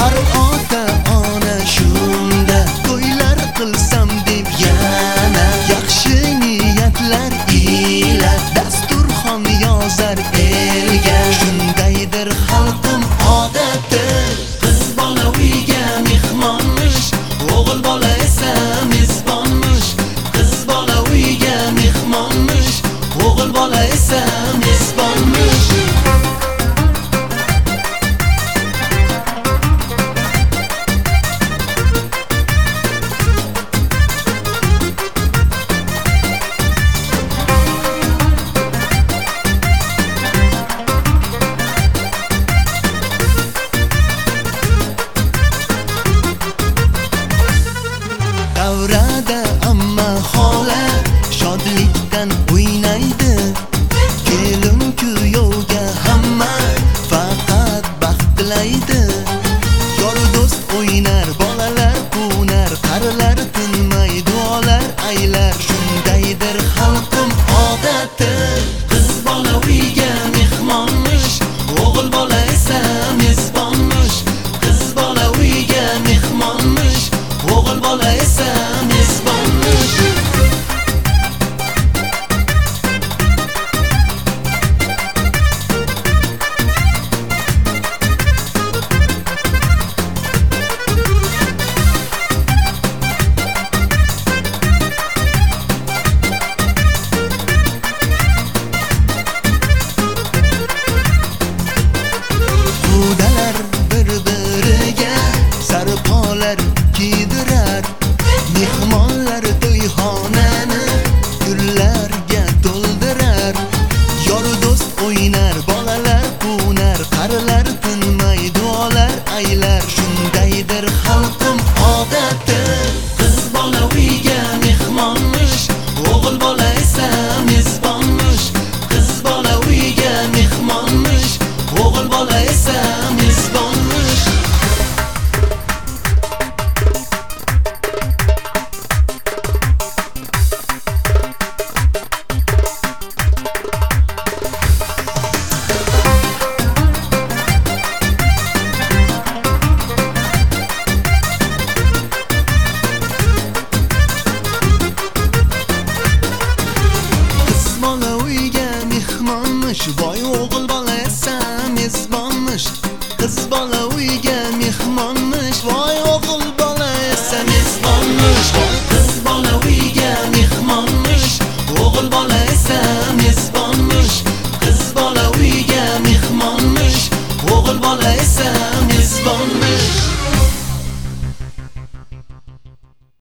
har ota ona shunda to'ylar qilsam deb yana yaxshi niyatlar ila dasturxon yozar elga. Shundaydir xalqim odati, qiz bola uyga mehmonmish, o'g'il bola esa mezbonmish. Qiz bola uyga mehmonmish, o'g'il bola esa mezbonmish. Davrada amma xola shodlikdan o'ynaydi, kelin kuyovga hamma faqat baxt tilaydi. Yor do'st o'ynar, bolalar qunar, qarilar tinmay duolar aylar. Shundaydir xalqim odati, qiz bola uyga mehmonmish, o'g'il bola esa mezbonmish. Qiz bola uyga mehmonmish, o'g'il bola esa mezbonmish. Qudalar bir-biriga sarpolar kiydirar, mehmonlar to'yxonani gullarga to'ldirar. Yor do'st o'ynar, bolalar qunar, qarilar tinmay duolar aylar. Shundaydir xalqim odati, qiz bola uyga mehmonmish, o'g'il bola esa mezbonmish. Qiz bola uyga mehmonmish, o'g'il bola esa mezbonmish. Voy o'g'il bola esa mezbonmish, qiz bola uyga mehmon